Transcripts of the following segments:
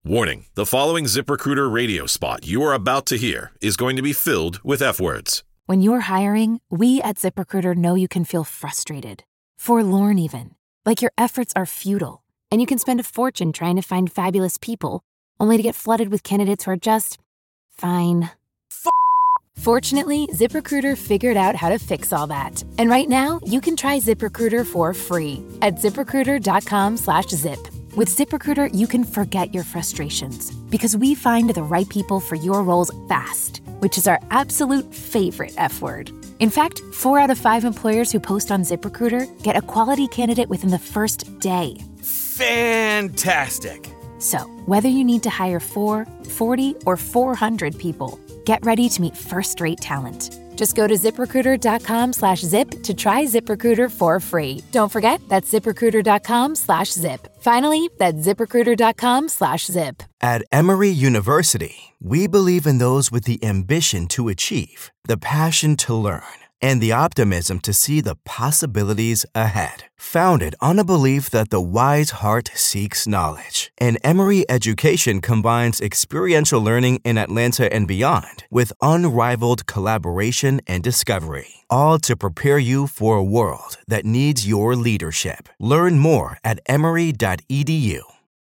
Warning, the following ZipRecruiter radio spot you are about to hear is going to be filled with F-words. When you're hiring, we at ZipRecruiter know you can feel frustrated, forlorn even, like your efforts are futile, and you can spend a fortune trying to find fabulous people, only to get flooded with candidates who are just fine. Fortunately, ZipRecruiter figured out how to fix all that. And right now, you can try ZipRecruiter for free at ZipRecruiter.com/zip. With ZipRecruiter, you can forget your frustrations because we find the right people for your roles fast, which is our absolute favorite F word. In fact, 4 out of 5 employers who post on ZipRecruiter get a quality candidate within the first day. Fantastic. So, whether you need to hire 4, 40, or 400 people, get ready to meet first-rate talent. Just go to ZipRecruiter.com/zip to try ZipRecruiter for free. Don't forget, that's ZipRecruiter.com/zip. Finally, that's ZipRecruiter.com/zip. At Emory University, we believe in those with the ambition to achieve, the passion to learn, and the optimism to see the possibilities ahead. Founded on a belief that the wise heart seeks knowledge, and Emory education combines experiential learning in Atlanta and beyond with unrivaled collaboration and discovery, all to prepare you for a world that needs your leadership. Learn more at emory.edu.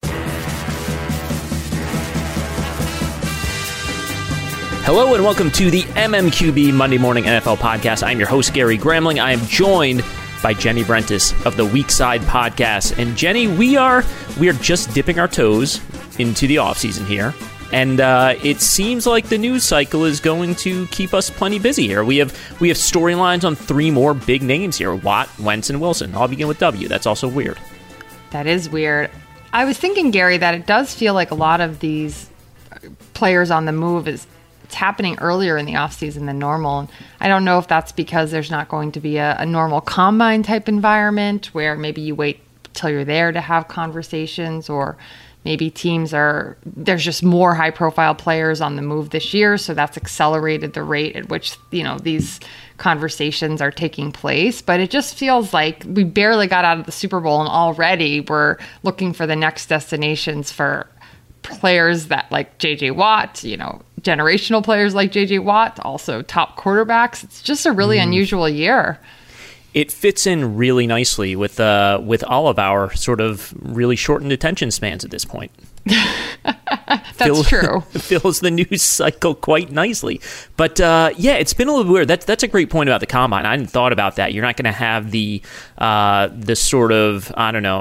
Hello and welcome to the MMQB Monday Morning NFL Podcast. I'm your host, Gary Gramling. I am joined by Jenny Brentis of the Weekside Podcast. And Jenny, we are just dipping our toes into the offseason here. And it seems like the news cycle is going to keep us plenty busy here. We have storylines on 3 more big names here: Watt, Wentz, and Wilson. I'll begin with W. That's also weird. That is weird. I was thinking, Gary, that it does feel like a lot of these players on the move it's happening earlier in the offseason than normal. And I don't know if that's because there's not going to be a normal combine type environment where maybe you wait till you're there to have conversations, or maybe there's just more high profile players on the move this year. So that's accelerated the rate at which, these conversations are taking place. But it just feels like we barely got out of the Super Bowl and already we're looking for the next destinations for players that like JJ Watt, generational players like JJ Watt, also top quarterbacks. It's just a really unusual year. It fits in really nicely with all of our sort of really shortened attention spans at this point. That's true. Fills the news cycle quite nicely. But it's been a little weird. That's a great point about the combine. I hadn't thought about that. You're not going to have the sort of,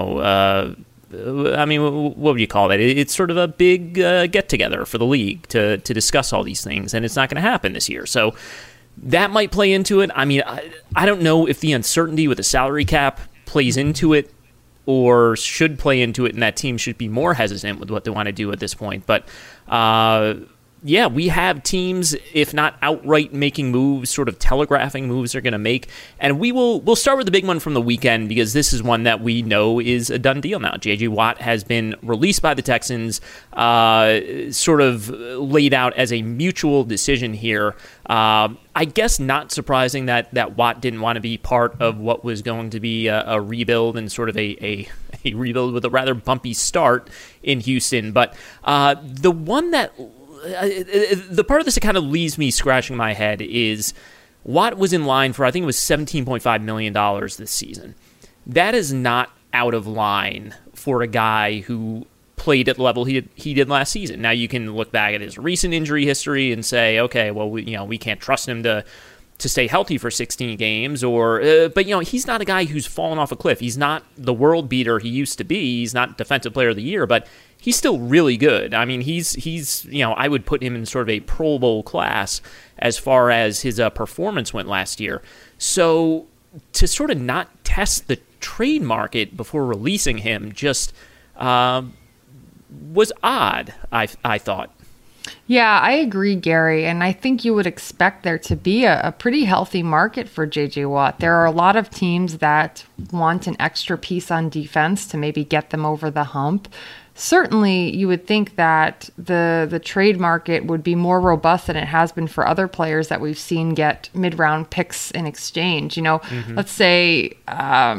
what would you call that? It's sort of a big get-together for the league to discuss all these things, and it's not going to happen this year. So that might play into it. I mean, I don't know if the uncertainty with the salary cap plays into it or should play into it, and that team should be more hesitant with what they want to do at this point. But we have teams, if not outright making moves, sort of telegraphing moves they're going to make. And we'll start with the big one from the weekend, because this is one that we know is a done deal now. J.J. Watt has been released by the Texans, sort of laid out as a mutual decision here. I guess not surprising that Watt didn't want to be part of what was going to be a rebuild, and sort of a rebuild with a rather bumpy start in Houston. But the one that... the part of this that kind of leaves me scratching my head is Watt was in line for, I think it was $17.5 million this season. That is not out of line for a guy who played at the level he did last season. Now, you can look back at his recent injury history and say, okay, well, we can't trust him to stay healthy for 16 games, but he's not a guy who's fallen off a cliff. He's not the world beater he used to be. He's not Defensive Player of the Year, but he's still really good. I mean, he's I would put him in sort of a Pro Bowl class as far as his performance went last year. So to sort of not test the trade market before releasing him just was odd, I thought. Yeah, I agree, Gary. And I think you would expect there to be a pretty healthy market for J.J. Watt. There are a lot of teams that want an extra piece on defense to maybe get them over the hump. Certainly, you would think that the trade market would be more robust than it has been for other players that we've seen get mid-round picks in exchange. Let's say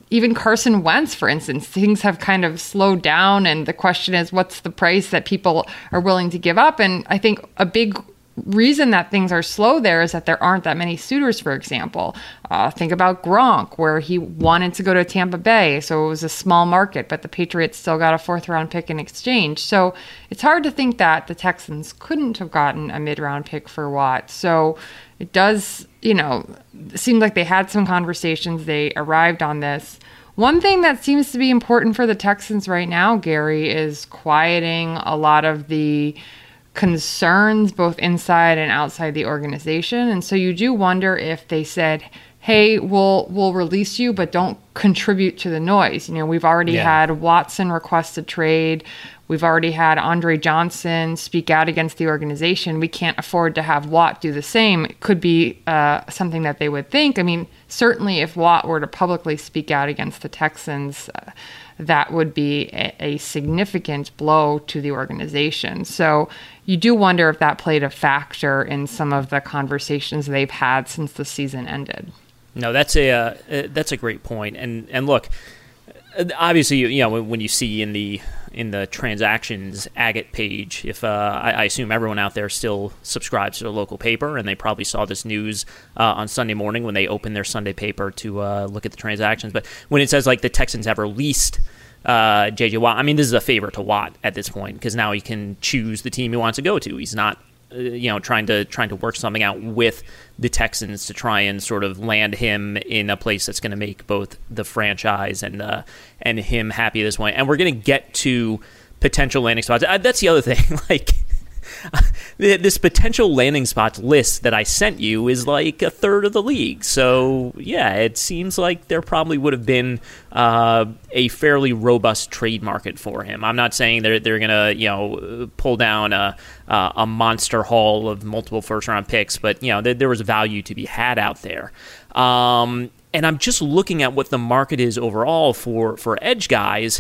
even Carson Wentz, for instance, things have kind of slowed down. And the question is, what's the price that people are willing to give up? And I think a big reason that things are slow there is that there aren't that many suitors, for example. Think about Gronk, where he wanted to go to Tampa Bay, so it was a small market, but the Patriots still got a 4th-round pick in exchange. So it's hard to think that the Texans couldn't have gotten a mid-round pick for Watt. So it does, seem like they had some conversations. They arrived on this. One thing that seems to be important for the Texans right now, Gary, is quieting a lot of the concerns both inside and outside the organization. And so you do wonder if they said, hey, we'll release you, but don't contribute to the noise. We've already had Watson request a trade. We've already had Andre Johnson speak out against the organization. We can't afford to have Watt do the same. It could be something that they would think. I mean, certainly if Watt were to publicly speak out against the Texans, that would be a significant blow to the organization. So you do wonder if that played a factor in some of the conversations they've had since the season ended. No, that's a great point. And look, obviously, when you see in the transactions agate page, if I assume everyone out there still subscribes to their local paper, and they probably saw this news on Sunday morning when they opened their Sunday paper to look at the transactions. But when it says like the Texans have released J.J. Watt, I mean, this is a favor to Watt at this point because now he can choose the team he wants to go to. He's not trying to work something out with the Texans to try and sort of land him in a place that's going to make both the franchise and him happy at this point. And we're going to get to potential landing spots. That's the other thing. Like this potential landing spots list that I sent you is like a third of the league. So yeah, it seems like there probably would have been a fairly robust trade market for him. I'm not saying they're going to pull down a monster haul of multiple first-round picks, but there was value to be had out there. And I'm just looking at what the market is overall for edge guys.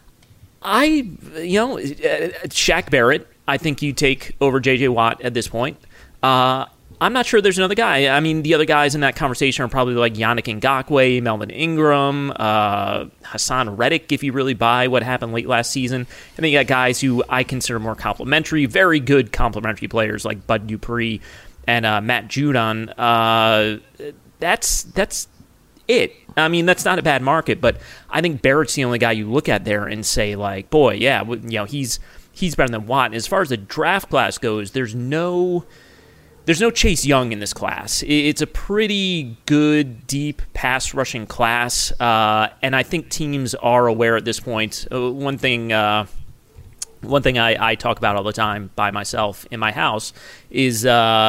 Shaq Barrett, I think you take over J.J. Watt at this point. I'm not sure there's another guy. I mean, the other guys in that conversation are probably like Yannick Ngakoue, Melvin Ingram, Hassan Reddick, if you really buy what happened late last season. And then you got guys who I consider more complimentary, very good complimentary players like Bud Dupree and Matt Judon. That's it. I mean, that's not a bad market, but I think Barrett's the only guy you look at there and say, like, boy, yeah, he's better than Watt. As far as the draft class goes, there's no Chase Young in this class. It's a pretty good, deep pass rushing class, and I think teams are aware at this point. One thing I talk about all the time by myself in my house is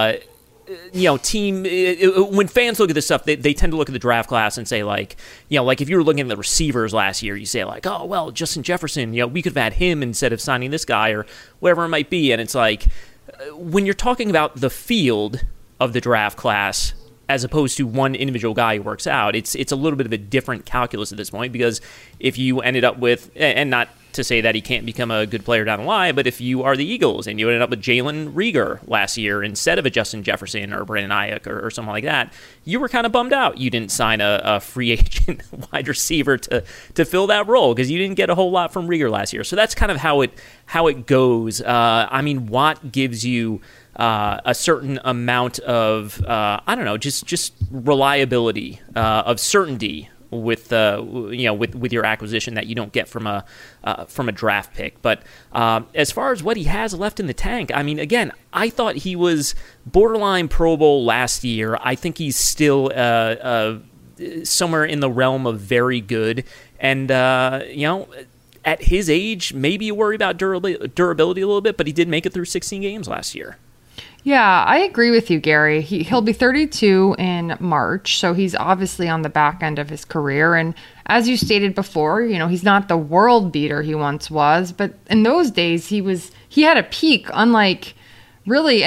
when fans look at this stuff, they tend to look at the draft class and say, like if you were looking at the receivers last year, you say like, oh, well, Justin Jefferson, we could have had him instead of signing this guy or whatever it might be. And it's like, when you're talking about the field of the draft class as opposed to one individual guy who works out, it's a little bit of a different calculus at this point, because if you ended up with, and not to say that he can't become a good player down the line, but if you are the Eagles and you ended up with Jalen Reagor last year instead of a Justin Jefferson or Brandon Ayuk or something like that, you were kind of bummed out you didn't sign a free agent wide receiver to fill that role, because you didn't get a whole lot from Reagor last year. So that's kind of how it goes. I mean, Watt gives you a certain amount of just reliability, of certainty with your acquisition that you don't get from a draft pick. But as far as what he has left in the tank, I mean, again, I thought he was borderline Pro Bowl last year. I think he's still somewhere in the realm of very good, and at his age, maybe you worry about durability a little bit, but he did make it through 16 games last year. Yeah, I agree with you, Gary. He'll be 32 in March, so he's obviously on the back end of his career. And as you stated before, he's not the world beater he once was, but in those days he had a peak unlike really any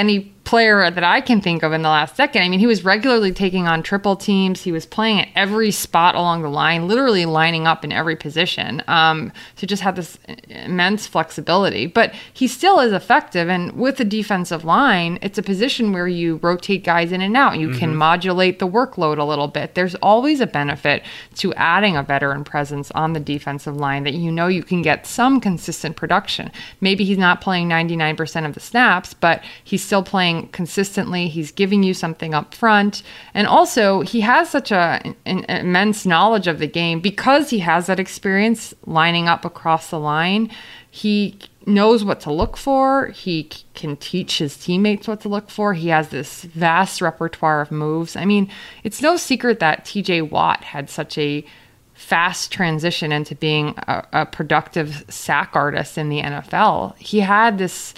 player that I can think of in the last decade. I mean, he was regularly taking on triple teams. He was playing at every spot along the line, literally lining up in every position. So just had this immense flexibility. But he still is effective. And with the defensive line, it's a position where you rotate guys in and out. You can modulate the workload a little bit. There's always a benefit to adding a veteran presence on the defensive line that you can get some consistent production. Maybe he's not playing 99% of the snaps, but he's still playing consistently. He's giving you something up front. And also, he has such an immense knowledge of the game because he has that experience lining up across the line. He knows what to look for. He can teach his teammates what to look for. He has this vast repertoire of moves. I mean, it's no secret that TJ Watt had such a fast transition into being a productive sack artist in the NFL. He had this,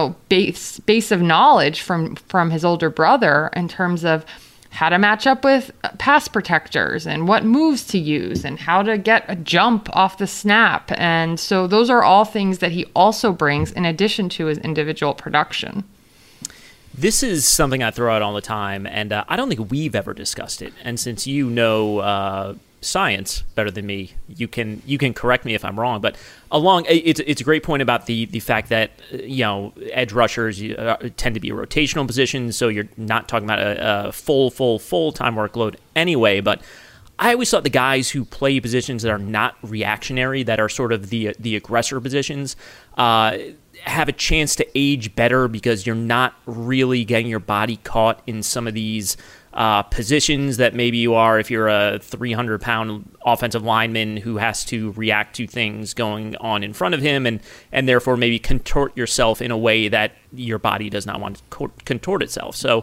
base of knowledge from his older brother in terms of how to match up with pass protectors and what moves to use and how to get a jump off the snap. And so those are all things that he also brings in addition to his individual production. This is something I throw out all the time, and I don't think we've ever discussed it. And since you know science better than me, you can correct me if I'm wrong. But it's a great point about the fact that edge rushers tend to be rotational positions, so you're not talking about a full time workload anyway. But I always thought the guys who play positions that are not reactionary, that are sort of the aggressor positions, have a chance to age better because you're not really getting your body caught in some of these positions that maybe you are if you're a 300-pound offensive lineman who has to react to things going on in front of him and therefore maybe contort yourself in a way that your body does not want to contort itself. So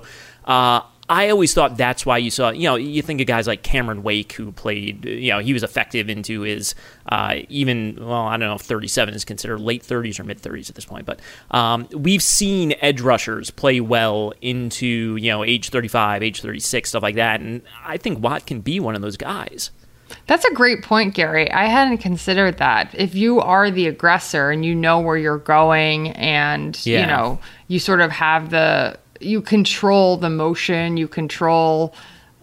I always thought that's why you saw, you think of guys like Cameron Wake who played, he was effective into his I don't know if 37 is considered late 30s or mid 30s at this point, but we've seen edge rushers play well into, age 35, age 36, stuff like that. And I think Watt can be one of those guys. That's a great point, Gary. I hadn't considered that. If you are the aggressor and you know where you're going and, you sort of have you control the motion, you control,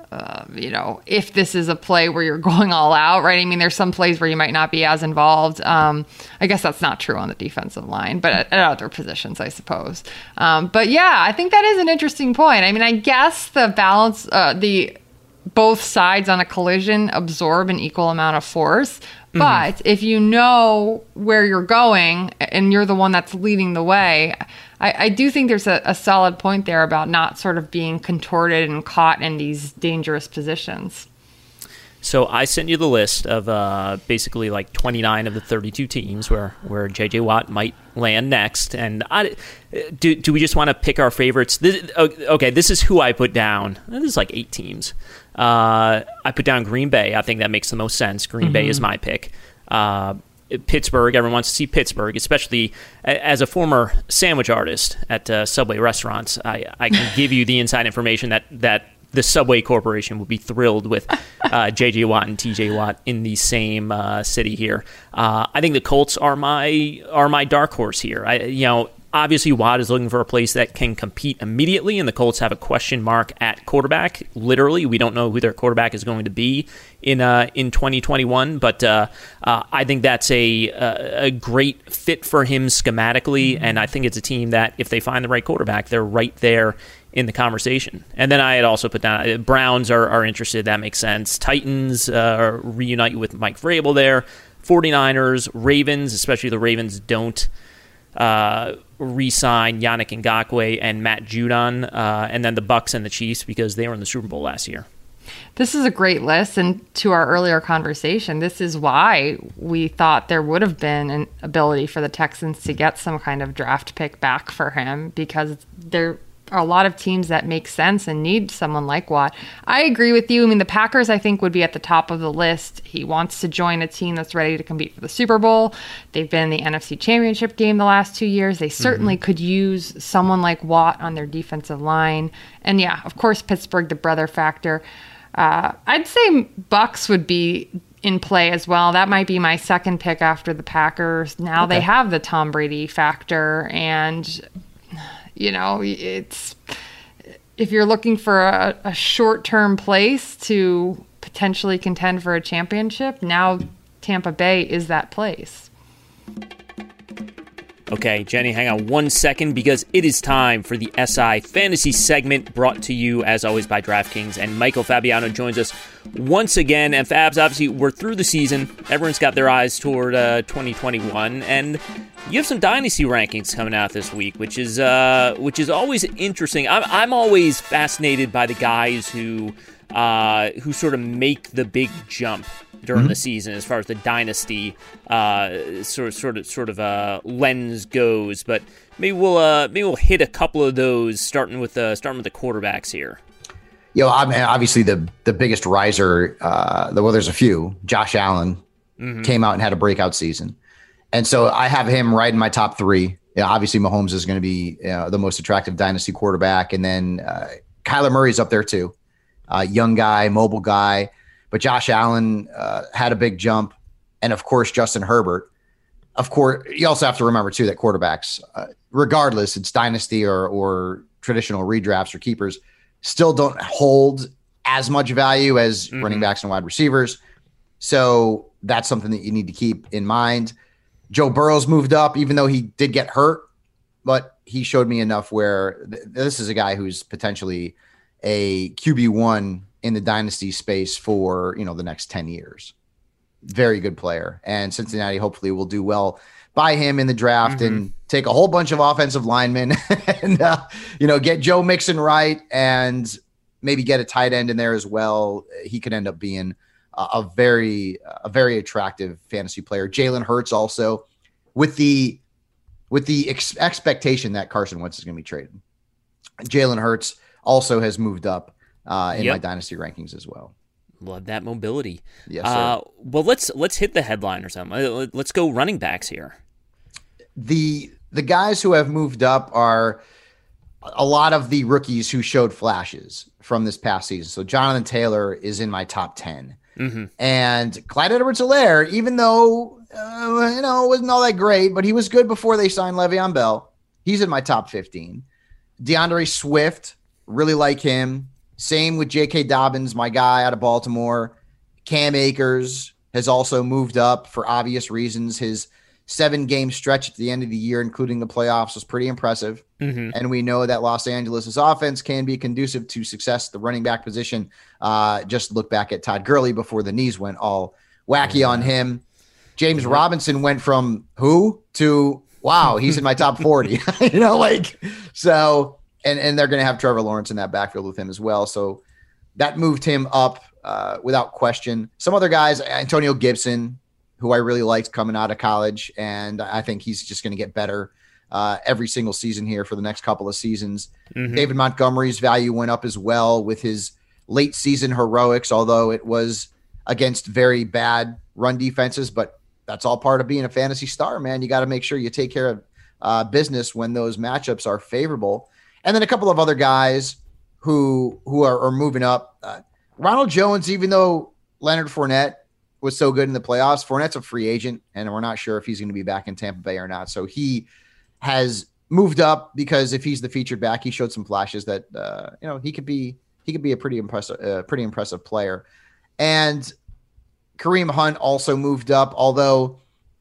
if this is a play where you're going all out, right? I mean, there's some plays where you might not be as involved. I guess that's not true on the defensive line, but at other positions, I suppose. But yeah, I think that is an interesting point. I mean, I guess the balance, both sides on a collision absorb an equal amount of force. But if you know where you're going and you're the one that's leading the way, I do think there's a solid point there about not sort of being contorted and caught in these dangerous positions. So I sent you the list of basically like 29 of the 32 teams where J.J. Watt might land next. And do we just want to pick our favorites? This is who I put down. This is like 8 teams. I put down Green Bay. I think that makes the most sense. Green Bay is my pick. Pittsburgh, everyone wants to see Pittsburgh, especially as a former sandwich artist at Subway restaurants. I can give you the inside information that the Subway Corporation would be thrilled with J.J. Watt and T.J. Watt in the same city here. I think the Colts are my dark horse here. Obviously, Watt is looking for a place that can compete immediately, and the Colts have a question mark at quarterback. Literally, we don't know who their quarterback is going to be in 2021, but I think that's a great fit for him schematically, and I think it's a team that, if they find the right quarterback, they're right there in the conversation. And then I had also put down Browns are interested. That makes sense. Titans reunite with Mike Vrabel there. 49ers, Ravens, especially the Ravens don't re-sign Yannick Ngakoue and Matt Judon, and then the Bucs and the Chiefs because they were in the Super Bowl last year. This is a great list, and to our earlier conversation, this is why we thought there would have been an ability for the Texans to get some kind of draft pick back for him, because there are a lot of teams that make sense and need someone like Watt. I agree with you. I mean, the Packers, I think, would be at the top of the list. He wants to join a team that's ready to compete for the Super Bowl. They've been in the NFC Championship game the last 2 years. They certainly could use someone like Watt on their defensive line. And yeah, of course, Pittsburgh, the brother factor. I'd say Bucs would be in play as well. That might be my second pick after the Packers. Now they have the Tom Brady factor, and it's if you're looking for a short-term place to potentially contend for a championship, now Tampa Bay is that place. Okay, Jenny, hang on 1 second because it is time for the SI Fantasy segment brought to you, as always, by DraftKings. And Michael Fabiano joins us once again. And Fabs, obviously, we're through the season. Everyone's got their eyes toward 2021. And you have some Dynasty rankings coming out this week, which is always interesting. I'm always fascinated by the guys who sort of make the big jump during the season, as far as the dynasty sort of lens goes. But maybe we'll hit a couple of those, starting with the quarterbacks here. I mean, obviously the biggest riser. There's a few. Josh Allen came out and had a breakout season, and so I have him right in my top three. Obviously Mahomes is going to be the most attractive dynasty quarterback, and then Kyler Murray's up there too. Young guy, mobile guy. But Josh Allen had a big jump. And, of course, Justin Herbert. Of course, you also have to remember, too, that quarterbacks, regardless, it's dynasty or traditional redrafts or keepers, still don't hold as much value as running backs and wide receivers. So that's something that you need to keep in mind. Joe Burrow's moved up, even though he did get hurt. But he showed me enough where this is a guy who's potentially a QB1 in the dynasty space for, the next 10 years. Very good player. And Cincinnati hopefully will do well by him in the draft and take a whole bunch of offensive linemen and, get Joe Mixon right and maybe get a tight end in there as well. He could end up being a very attractive fantasy player. Jalen Hurts also with the expectation that Carson Wentz is going to be traded. Jalen Hurts also has moved up in my dynasty rankings as well. Love that mobility. Yes, sir. Well, let's hit the headline or something. Let's go running backs here. The guys who have moved up are a lot of the rookies who showed flashes from this past season. So Jonathan Taylor is in my top 10. And Clyde Edwards-Helaire, even though it wasn't all that great, but he was good before they signed Le'Veon Bell. He's in my top 15. DeAndre Swift, really like him. Same with J.K. Dobbins, my guy out of Baltimore. Cam Akers has also moved up for obvious reasons. His 7-game stretch at the end of the year, including the playoffs, was pretty impressive. And we know that Los Angeles' offense can be conducive to success at the running back position. Just look back at Todd Gurley before the knees went all wacky on him. James Robinson went from who to, wow, he's in my top 40. So... And they're going to have Trevor Lawrence in that backfield with him as well. So that moved him up without question. Some other guys, Antonio Gibson, who I really liked coming out of college, and I think he's just going to get better every single season here for the next couple of seasons. David Montgomery's value went up as well with his late season heroics, although it was against very bad run defenses. But that's all part of being a fantasy star, man. You got to make sure you take care of business when those matchups are favorable. And then a couple of other guys who are moving up. Ronald Jones, even though Leonard Fournette was so good in the playoffs, Fournette's a free agent, and we're not sure if he's going to be back in Tampa Bay or not. So he has moved up because if he's the featured back, he showed some flashes that he could be a pretty impressive player. And Kareem Hunt also moved up, although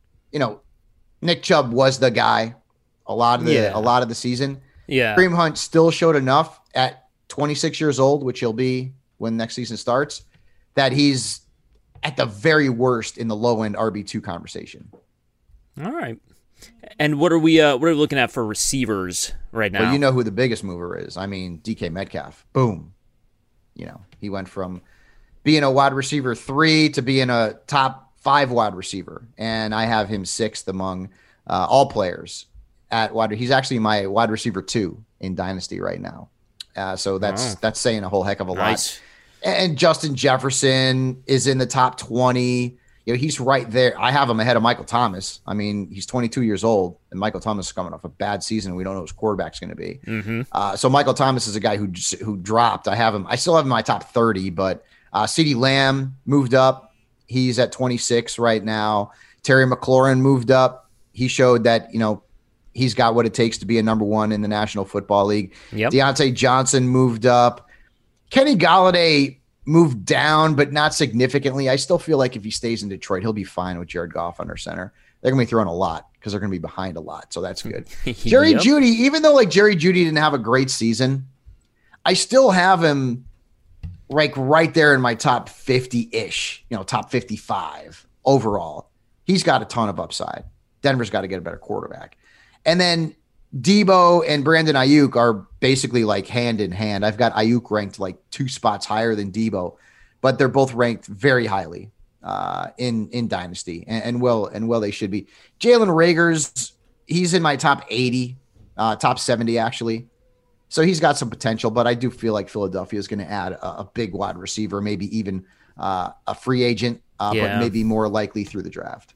Nick Chubb was the guy a lot of the season. Yeah, Kareem Hunt still showed enough at 26 years old, which he'll be when next season starts, that he's at the very worst in the low end RB2 conversation. All right. And what are we looking at for receivers right now? Well, you know who the biggest mover is. I mean, DK Metcalf. Boom. He went from being a wide receiver 3 to being a top 5 wide receiver, and I have him 6th among all players. He's actually my wide receiver 2 in Dynasty right now. So that's saying a whole heck of a lot. And Justin Jefferson is in the top 20. He's right there. I have him ahead of Michael Thomas. I mean, he's 22 years old, and Michael Thomas is coming off a bad season. We don't know who his quarterback's going to be. So Michael Thomas is a guy who dropped. I still have him in my top 30, but CeeDee Lamb moved up. He's at 26 right now. Terry McLaurin moved up. He showed that, he's got what it takes to be a number one in the National Football League. Yep. Deontay Johnson moved up. Kenny Golladay moved down, but not significantly. I still feel like if he stays in Detroit, he'll be fine with Jared Goff under center. They're going to be throwing a lot because they're going to be behind a lot. So that's good. Jerry Jeudy, even though like Jerry Jeudy didn't have a great season, I still have him like right there in my top 50-ish, top 55 overall. He's got a ton of upside. Denver's got to get a better quarterback. And then Debo and Brandon Ayuk are basically like hand in hand. I've got Ayuk ranked like 2 spots higher than Debo, but they're both ranked very highly in Dynasty, and well they should be. Jalen Reagor's, he's in my top 80, top 70 actually. So he's got some potential, but I do feel like Philadelphia is going to add a big wide receiver, maybe even a free agent, but maybe more likely through the draft.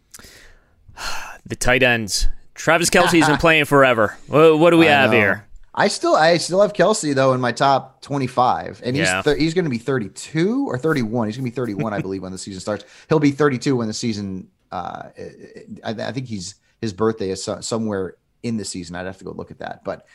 The tight ends. Travis Kelce's been playing forever. What do we have here? I still have Kelce though in my top 25, and he's going to be 32 or 31. He's going to be 31, I believe, when the season starts. He'll be 32 when the season. I think his birthday is somewhere in the season. I'd have to go look at that, but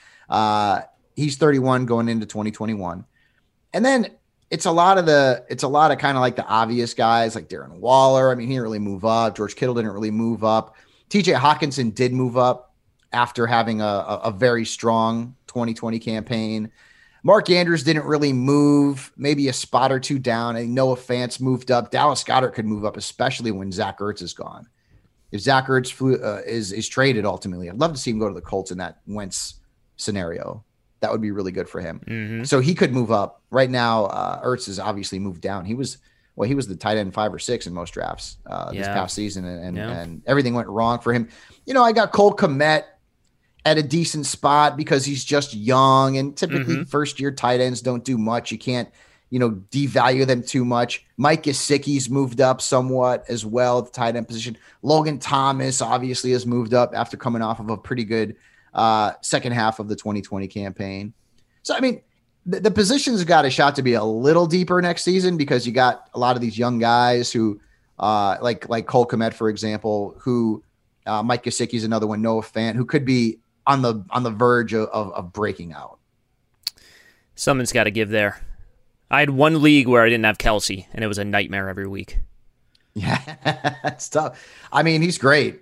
he's 31 going into 2021, and then it's a lot of kind of like the obvious guys like Darren Waller. I mean, he didn't really move up. George Kittle didn't really move up. TJ Hawkinson did move up after having a very strong 2020 campaign. Mark Andrews didn't really move, maybe a spot or two down. And Noah Fant moved up. Dallas Goedert could move up, especially when Zach Ertz is gone. If Zach Ertz is traded ultimately, I'd love to see him go to the Colts in that Wentz scenario. That would be really good for him. Mm-hmm. So he could move up. Right now, Ertz has obviously moved down. He was the tight end 5 or 6 in most drafts this past season, and everything went wrong for him. I got Cole Kmet at a decent spot because he's just young, and typically first-year tight ends don't do much. You can't, devalue them too much. Mike Gesicki's moved up somewhat as well at the tight end position. Logan Thomas obviously has moved up after coming off of a pretty good second half of the 2020 campaign. So, I mean, the positions got a shot to be a little deeper next season because you got a lot of these young guys who, like Cole Kmet, for example, who Mike Gesicki's another one, Noah Fant, who could be on the verge of breaking out. Something's got to give there. I had one league where I didn't have Kelce, and it was a nightmare every week. Yeah, it's tough. I mean, he's great.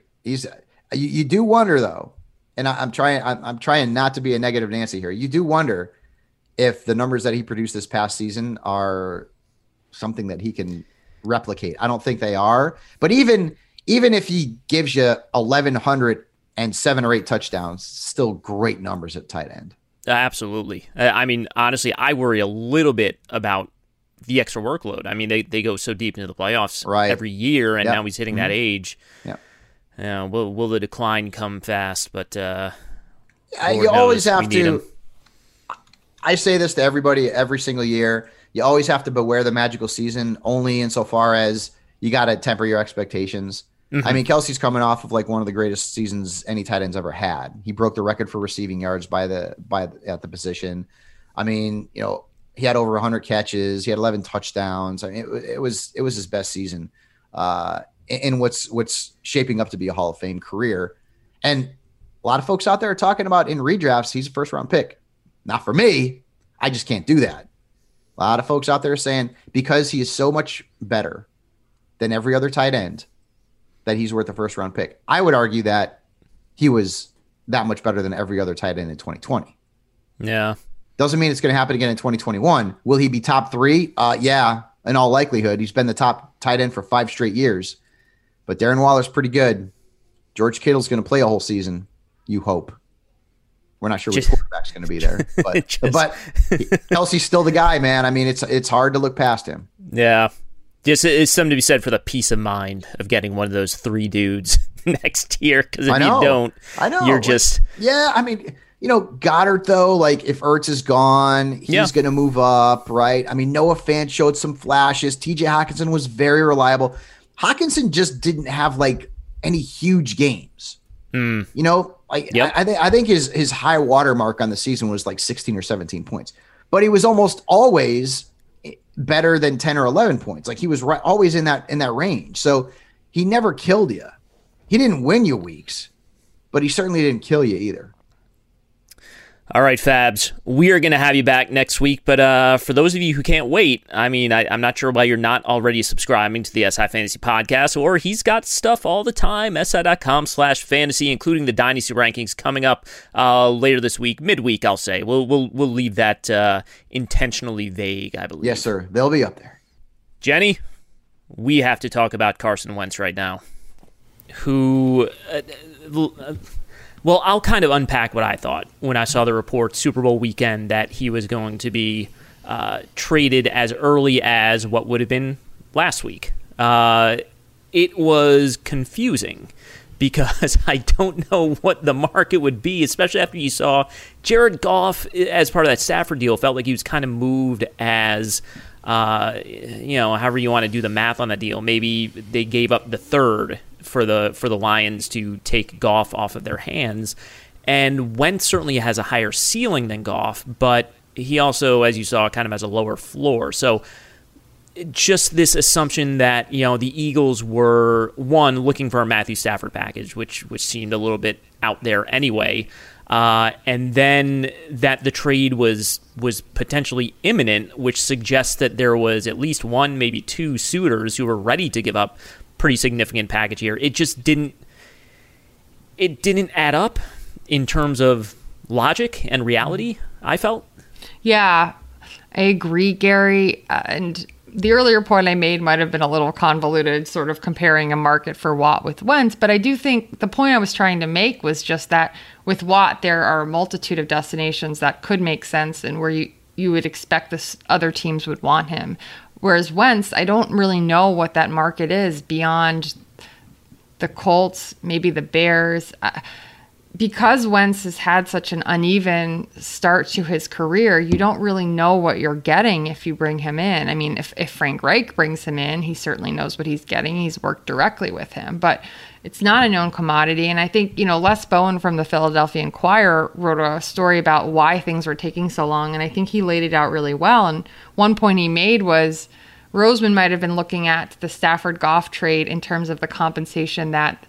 You do wonder though, and I'm trying not to be a negative Nancy here. You do wonder if the numbers that he produced this past season are something that he can replicate. I don't think they are, but even if he gives you 1,100 and 7 or 8 touchdowns, still great numbers at tight end. Absolutely. I mean, honestly, I worry a little bit about the extra workload. I mean, they go so deep into the playoffs every year, and now he's hitting that age. Yeah. Will the decline come fast? But you always have to. I say this to everybody every single year. You always have to beware the magical season, only insofar as you got to temper your expectations. Mm-hmm. I mean, Kelce's coming off of like one of the greatest seasons any tight end's ever had. He broke the record for receiving yards at the position. I mean, he had over 100 catches. He had 11 touchdowns. I mean, it was his best season in what's shaping up to be a Hall of Fame career. And a lot of folks out there are talking about in redrafts, he's a first-round pick. Not for me. I just can't do that. A lot of folks out there are saying because he is so much better than every other tight end that he's worth a first-round pick. I would argue that he was that much better than every other tight end in 2020. Yeah. Doesn't mean it's going to happen again in 2021. Will he be top 3? Yeah, in all likelihood. He's been the top tight end for 5 straight years. But Darren Waller's pretty good. George Kittle's going to play a whole season, you hope. We're not sure which quarterback's going to be there. But Kelce's still the guy, man. I mean, it's hard to look past him. Yeah. Just it's something to be said for the peace of mind of getting one of those 3 dudes next year. Because if you don't, you're just... Yeah, I mean, Goddard, though, like if Ertz is gone, he's going to move up, right? I mean, Noah Fant showed some flashes. TJ Hawkinson was very reliable. Hawkinson just didn't have like any huge games. I think his high water mark on the season was like 16 or 17 points, but he was almost always better than 10 or 11 points. Like he was always in that range. So he never killed you. He didn't win you weeks, but he certainly didn't kill you either. All right, Fabs, we are going to have you back next week, but for those of you who can't wait, I mean, I'm not sure why you're not already subscribing to the SI Fantasy Podcast, or he's got stuff all the time, si.com/fantasy, including the Dynasty rankings coming up later this week, midweek, I'll say. We'll leave that intentionally vague, I believe. Yes, sir. They'll be up there. Jenny, we have to talk about Carson Wentz right now, who... Well, I'll kind of unpack what I thought when I saw the report Super Bowl weekend that he was going to be traded as early as what would have been last week. It was confusing because I don't know what the market would be, especially after you saw Jared Goff, as part of that Stafford deal, felt like he was kind of moved as, however you want to do the math on that deal. Maybe they gave up the third for the Lions to take Goff off of their hands. And Wentz certainly has a higher ceiling than Goff, but he also, as you saw, kind of has a lower floor. So just this assumption that, the Eagles were, one, looking for a Matthew Stafford package, which seemed a little bit out there anyway, and then that the trade was potentially imminent, which suggests that there was at least one, maybe two suitors who were ready to give up pretty significant package here. It just didn't add up in terms of logic and reality, I felt. Yeah, I agree, Gary. And the earlier point I made might have been a little convoluted, sort of comparing a market for Watt with Wentz, but I do think the point I was trying to make was just that with Watt, there are a multitude of destinations that could make sense and where you would expect this other teams would want him. Whereas Wentz, I don't really know what that market is beyond the Colts, maybe the Bears. Because Wentz has had such an uneven start to his career, you don't really know what you're getting if you bring him in. I mean, if Frank Reich brings him in, he certainly knows what he's getting. He's worked directly with him. But it's not a known commodity. And I think, Les Bowen from the Philadelphia Inquirer wrote a story about why things were taking so long. And I think he laid it out really well. And one point he made was Roseman might have been looking at the Stafford Goff trade in terms of the compensation that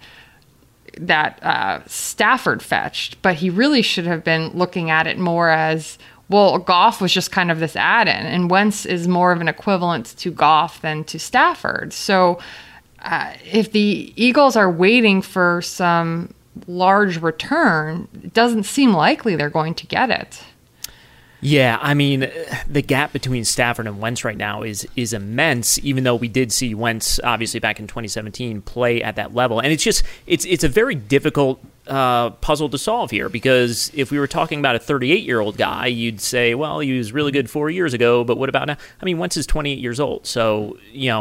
Stafford fetched, but he really should have been looking at it more as, well, Goff was just kind of this add-in, and Wentz is more of an equivalent to Goff than to Stafford. So if the Eagles are waiting for some large return, it doesn't seem likely they're going to get it. Yeah, I mean, the gap between Stafford and Wentz right now is immense, even though we did see Wentz, obviously, back in 2017 play at that level. And it's a very difficult puzzle to solve here, because if we were talking about a 38-year-old guy, you'd say, well, he was really good 4 years ago, but what about now? I mean, Wentz is 28 years old, so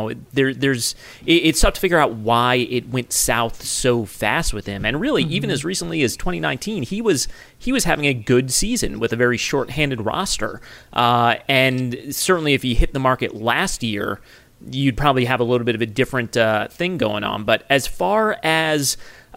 it's tough to figure out why it went south so fast with him. And really, even as recently as 2019, he was having a good season with a very short-handed roster, and certainly if he hit the market last year, you'd probably have a little bit of a different thing going on. But as far as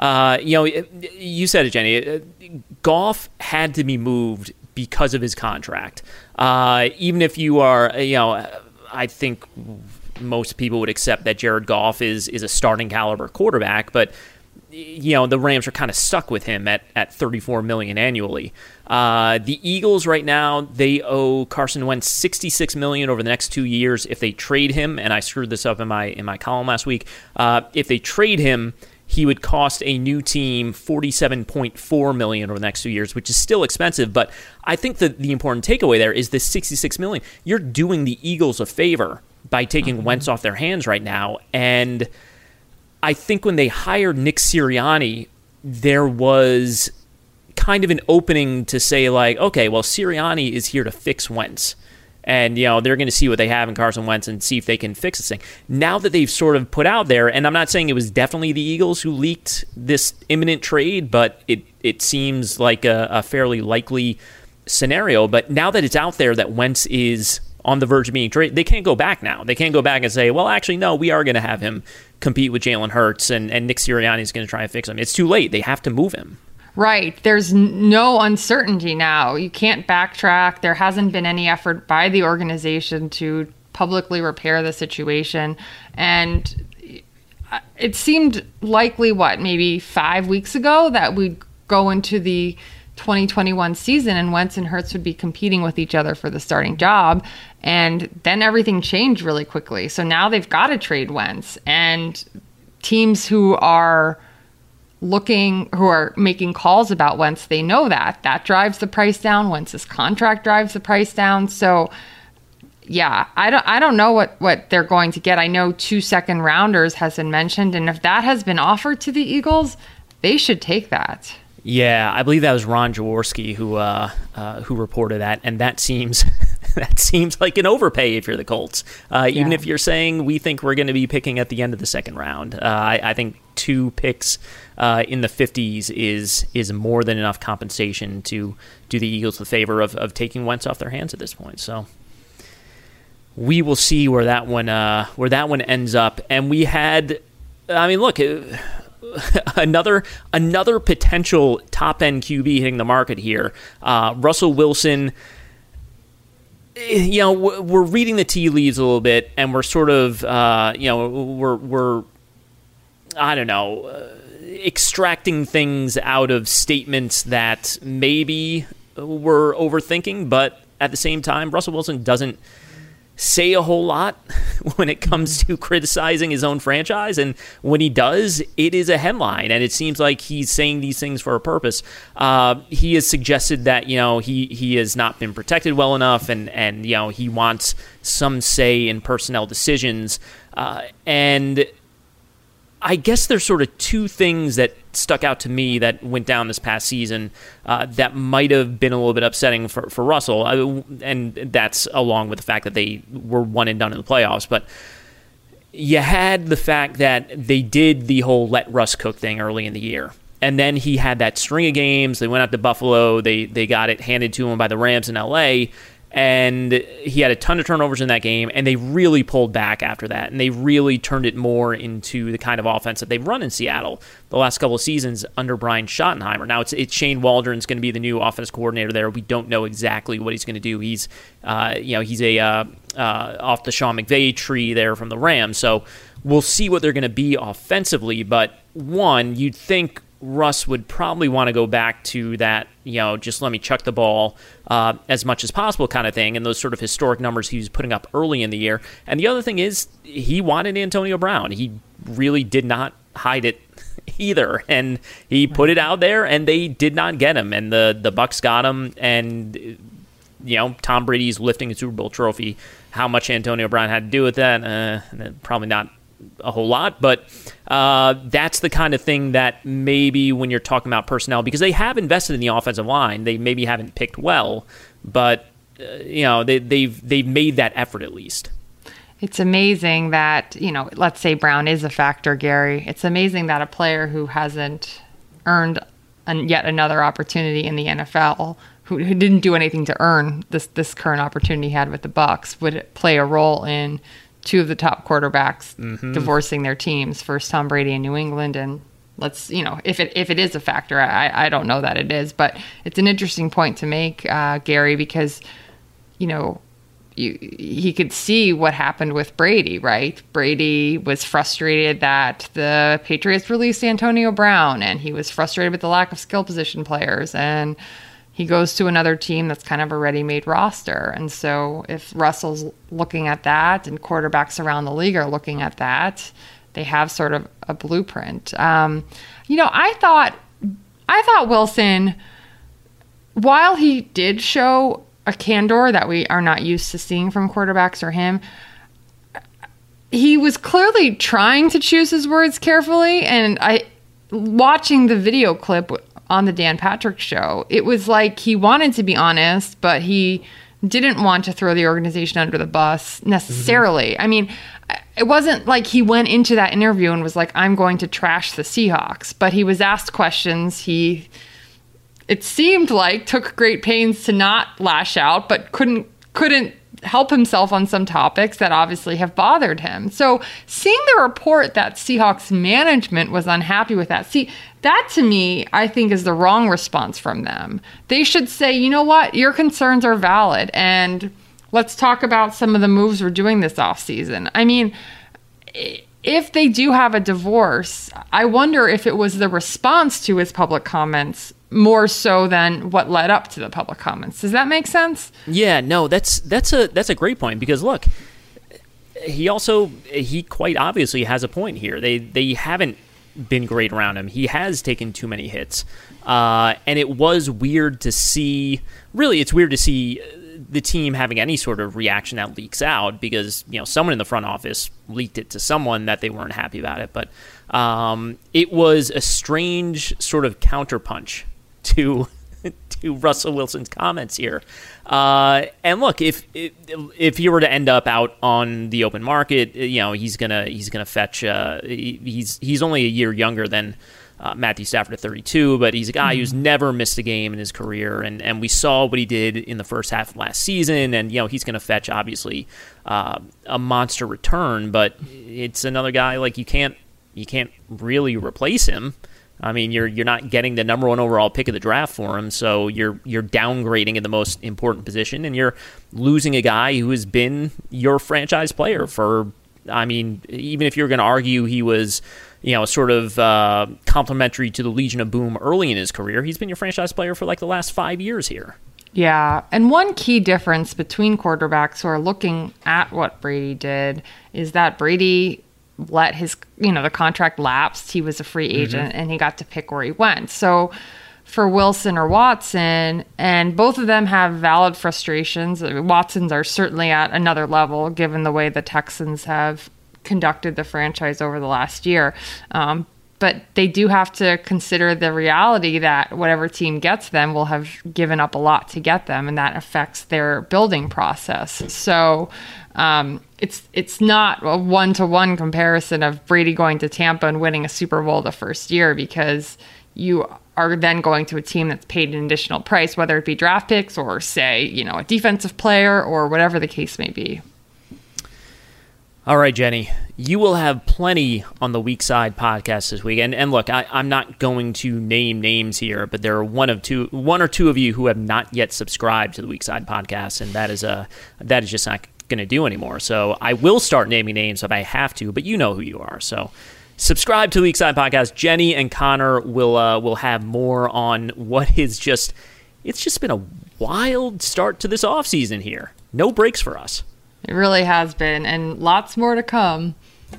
you said it, Jenny, Goff had to be moved because of his contract. Even if you are, I think most people would accept that Jared Goff is a starting caliber quarterback, but the Rams are kind of stuck with him at $34 million annually. The Eagles right now, they owe Carson Wentz $66 million over the next 2 years if they trade him. And I screwed this up in my column last week. If they trade him, he would cost a new team $47.4 million over the next 2 years, which is still expensive. But I think that the important takeaway there is this $66 million. You're doing the Eagles a favor by taking Wentz off their hands right now. And I think when they hired Nick Sirianni, there was kind of an opening to say, like, okay, well, Sirianni is here to fix Wentz. And, they're going to see what they have in Carson Wentz and see if they can fix this thing. Now that they've sort of put out there, and I'm not saying it was definitely the Eagles who leaked this imminent trade, but it seems like a fairly likely scenario. But now that it's out there that Wentz is on the verge of being traded, they can't go back now. They can't go back and say, well, actually, no, we are going to have him compete with Jalen Hurts, and Nick Sirianni is going to try and fix him. It's too late. They have to move him. Right. There's no uncertainty now. You can't backtrack. There hasn't been any effort by the organization to publicly repair the situation. And it seemed likely, maybe 5 weeks ago that we'd go into the 2021 season and Wentz and Hurts would be competing with each other for the starting job. And then everything changed really quickly. So now they've got to trade Wentz, and teams who are making calls about Wentz, they know that drives the price down. Wentz's contract drives the price down. So yeah, I don't know what they're going to get. I know 2 second rounders has been mentioned, and if that has been offered to the Eagles, they should take that. Yeah, I believe that was Ron Jaworski who reported that, and that seems that seems like an overpay if you're the Colts. Even if you're saying we think we're going to be picking at the end of the second round, I think 2 picks in the 50s is more than enough compensation to do the Eagles the favor of taking Wentz off their hands at this point. So we will see where that one ends up. And we had, I mean, look. Another potential top-end QB hitting the market here. Russell Wilson, we're reading the tea leaves a little bit, and we're sort of, we're I don't know, extracting things out of statements that maybe we're overthinking, but at the same time, Russell Wilson doesn't say a whole lot when it comes to criticizing his own franchise, and when he does, it is a headline, and it seems like he's saying these things for a purpose. He has suggested that he has not been protected well enough, and he wants some say in personnel decisions, and I guess there's sort of 2 things that stuck out to me that went down this past season that might have been a little bit upsetting for Russell, and that's along with the fact that they were one and done in the playoffs. But you had the fact that they did the whole let Russ cook thing early in the year, and then he had that string of games. They went out to Buffalo. They got it handed to him by the Rams in L.A., and he had a ton of turnovers in that game, and they really pulled back after that, and they really turned it more into the kind of offense that they've run in Seattle the last couple of seasons under Brian Schottenheimer. Now, it's Shane Waldron's going to be the new offense coordinator there. We don't know exactly what he's going to do. He's off the Sean McVay tree there from the Rams, so we'll see what they're going to be offensively. But one, you'd think Russ would probably want to go back to that, just let me chuck the ball as much as possible kind of thing, and those sort of historic numbers he was putting up early in the year. And the other thing is, he wanted Antonio Brown. He really did not hide it either, and he put it out there, and they did not get him, and the Bucs got him, and Tom Brady's lifting a Super Bowl trophy. How much Antonio Brown had to do with that? Probably not a whole lot, but that's the kind of thing that maybe when you're talking about personnel, because they have invested in the offensive line, they maybe haven't picked well, but they've made that effort at least. It's amazing that, let's say Brown is a factor, Gary. It's amazing that a player who hasn't earned yet another opportunity in the NFL, who didn't do anything to earn this current opportunity he had with the Bucs, would play a role in 2 of the top quarterbacks divorcing their teams. First, Tom Brady in New England, and let's, if it is a factor, I don't know that it is, but it's an interesting point to make, Gary, because, he could see what happened with Brady, right? Brady was frustrated that the Patriots released Antonio Brown, and he was frustrated with the lack of skill position players, and he goes to another team that's kind of a ready-made roster. And so if Russell's looking at that and quarterbacks around the league are looking at that, they have sort of a blueprint. I thought Wilson, while he did show a candor that we are not used to seeing from quarterbacks or him, he was clearly trying to choose his words carefully. And watching the video clip on the Dan Patrick Show, it was like he wanted to be honest, but he didn't want to throw the organization under the bus necessarily. I mean, it wasn't like he went into that interview and was like, I'm going to trash the Seahawks, but he was asked questions. It seemed like took great pains to not lash out, but couldn't help himself on some topics that obviously have bothered him. So seeing the report that Seahawks management was unhappy with that, that to me, I think is the wrong response from them. They should say, you know what, your concerns are valid, and let's talk about some of the moves we're doing this offseason. I mean, if they do have a divorce, I wonder if it was the response to his public comments more so than what led up to the public comments. Does that make sense? Yeah, no, that's a great point, because look, he quite obviously has a point here. They haven't been great around him. He has taken too many hits. And it was weird to see, really, it's weird to see the team having any sort of reaction that leaks out, because, someone in the front office leaked it to someone that they weren't happy about it. But it was a strange sort of counterpunch to Russell Wilson's comments here. And look, if he were to end up out on the open market, he's gonna fetch. He's only a year younger than Matthew Stafford at 32, but he's a guy who's never missed a game in his career, and we saw what he did in the first half of last season, and he's going to fetch obviously a monster return, but it's another guy, like, you can't really replace him. I mean, you're not getting the number 1 overall pick of the draft for him, so you're downgrading in the most important position, and you're losing a guy who has been your franchise player for, I mean, even if you're going to argue he was, sort of complimentary to the Legion of Boom early in his career, he's been your franchise player for like the last 5 years here. Yeah, and one key difference between quarterbacks who are looking at what Brady did is that Brady let his, the contract lapsed. He was a free agent and he got to pick where he went. So for Wilson or Watson, and both of them have valid frustrations. Watson's are certainly at another level given the way the Texans have conducted the franchise over the last year. But they do have to consider the reality that whatever team gets them will have given up a lot to get them, and that affects their building process. So it's not a one-to-one comparison of Brady going to Tampa and winning a Super Bowl the first year, because you are then going to a team that's paid an additional price, whether it be draft picks or, say, a defensive player or whatever the case may be. All right, Jenny, you will have plenty on the Weak Side podcast this week. And look, I'm not going to name names here, but there are one or two of you who have not yet subscribed to the Weak Side podcast, and that is just not going to do anymore. So I will start naming names if I have to, but you know who you are. So subscribe to the Weak Side podcast. Jenny and Connor will have more on what is just, it's just been a wild start to this offseason here. No breaks for us. It really has been, and lots more to come.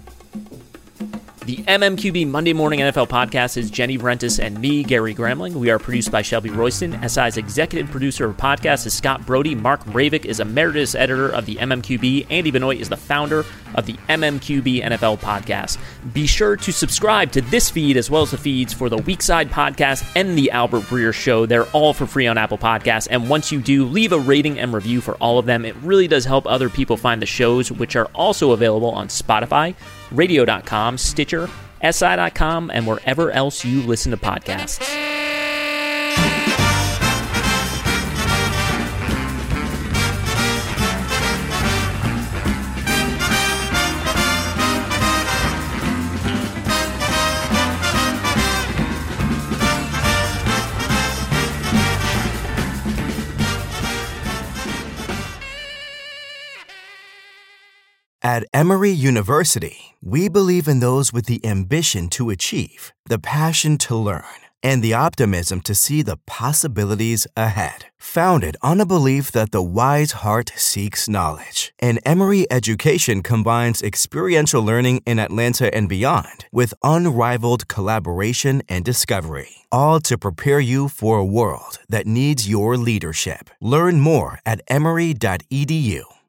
The MMQB Monday Morning NFL Podcast is Jenny Vrentis and me, Gary Gramling. We are produced by Shelby Royston. SI's executive producer of podcast is Scott Brody. Mark Ravik is emeritus editor of the MMQB. Andy Benoit is the founder of the MMQB NFL Podcast. Be sure to subscribe to this feed as well as the feeds for the Weak Side Podcast and the Albert Breer Show. They're all for free on Apple Podcasts, and once you do, leave a rating and review for all of them. It really does help other people find the shows, which are also available on Spotify, Radio.com, Stitcher, SI.com, and wherever else you listen to podcasts. At Emory University, we believe in those with the ambition to achieve, the passion to learn, and the optimism to see the possibilities ahead. Founded on a belief that the wise heart seeks knowledge, and Emory education combines experiential learning in Atlanta and beyond with unrivaled collaboration and discovery, all to prepare you for a world that needs your leadership. Learn more at emory.edu.